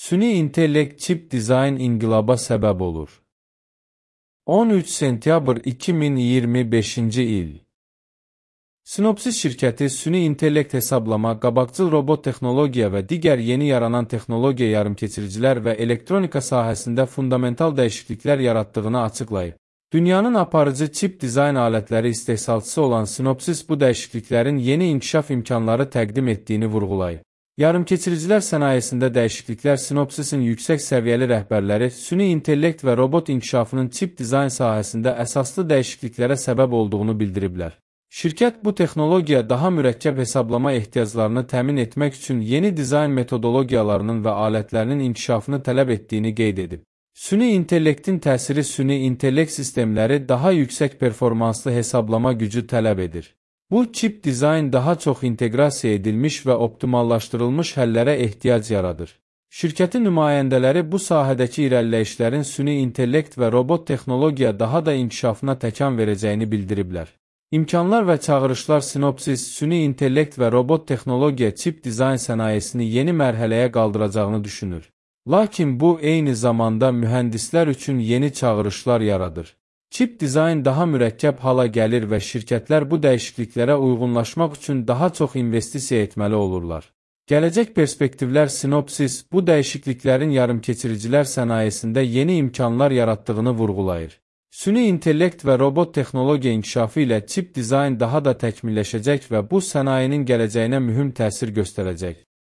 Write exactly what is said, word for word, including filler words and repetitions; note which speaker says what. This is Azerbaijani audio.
Speaker 1: Süni intellekt çip dizayn inqilaba səbəb olur. on üç sentyabr iki min iyirmi beşinci il. Synopsys şirkəti süni intellekt hesablama, qabaqcıl robot texnologiya və digər yeni yaranan texnologiya yarımkeçiricilər və elektronika sahəsində fundamental dəyişikliklər yaratdığını açıqlayıb. Dünyanın aparıcı çip dizayn alətləri istehsalçısı olan Synopsys bu dəyişikliklərin yeni inkişaf imkanları təqdim etdiyini vurğulayıb. Yarımkeçiricilər sənayesində dəyişikliklər Synopsys'in yüksək səviyyəli rəhbərləri süni intellekt və robot inkişafının çip dizayn sahəsində əsaslı dəyişikliklərə səbəb olduğunu bildiriblər. Şirkət bu texnologiya daha mürəkkəb hesablama ehtiyaclarını təmin etmək üçün yeni dizayn metodologiyalarının və alətlərinin inkişafını tələb etdiyini qeyd edib. Süni intellektin təsiri süni intellekt sistemləri daha yüksək performanslı hesablama gücü tələb edir. Bu, çip dizayn daha çox inteqrasiya edilmiş və optimallaşdırılmış həllərə ehtiyac yaradır. Şirkətin nümayəndələri bu sahədəki irəliləyişlərin süni intellekt və robot texnologiya daha da inkişafına təkan verəcəyini bildiriblər. İmkanlar və çağırışlar Synopsys, süni intellekt və robot texnologiya çip dizayn sənayesini yeni mərhələyə qaldıracağını düşünür. Lakin bu, eyni zamanda mühəndislər üçün yeni çağırışlar yaradır. Çip dizayn daha mürəkkəb hala gəlir və şirkətlər bu dəyişikliklərə uyğunlaşmaq üçün daha çox investisiya etməli olurlar. Gələcək perspektivlər Synopsys bu dəyişikliklərin yarımkeçiricilər sənayesində yeni imkanlar yaratdığını vurğulayır. Süni intellekt və robot texnologiya inkişafı ilə çip dizayn daha da təkmilləşəcək və bu sənayenin gələcəyinə mühüm təsir göstərəcək.